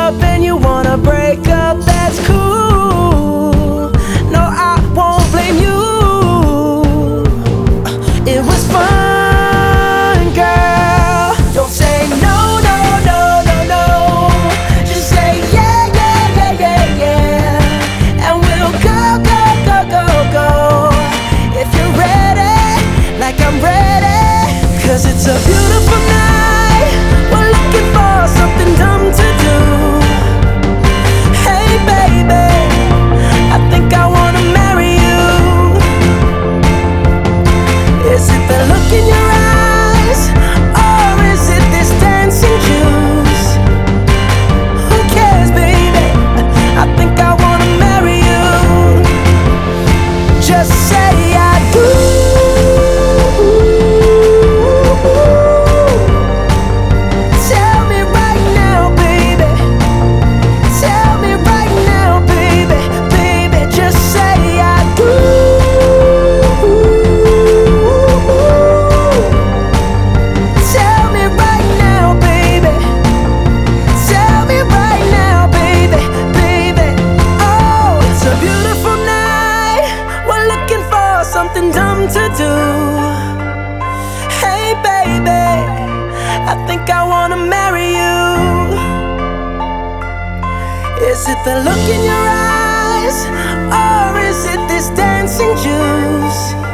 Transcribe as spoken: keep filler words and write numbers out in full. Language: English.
up and you wanna break up, that's cool. No, I won't blame you. It was fun, girl. Don't say no, no, no, no, no. Just say yeah, yeah, yeah, yeah, yeah. And we'll go, go, go, go, go. If you're ready, like I'm ready. Cause it's a beautiful night. We're looking for something dumb to do. Hey baby, I think I wanna marry you. Is it the look in your eyes, or is it this dancing juice? Who cares, baby? I think I wanna marry you. Just say I do. Tell me right now, baby. Tell me right now, baby. Baby, just say I do. Tell me right now, baby. Tell me right now, baby, baby. Oh, it's a beautiful night. We're looking for something dumb to do. Hey baby, I think I wanna marry you. Is it the look in your eyes, or is it this dancing juice?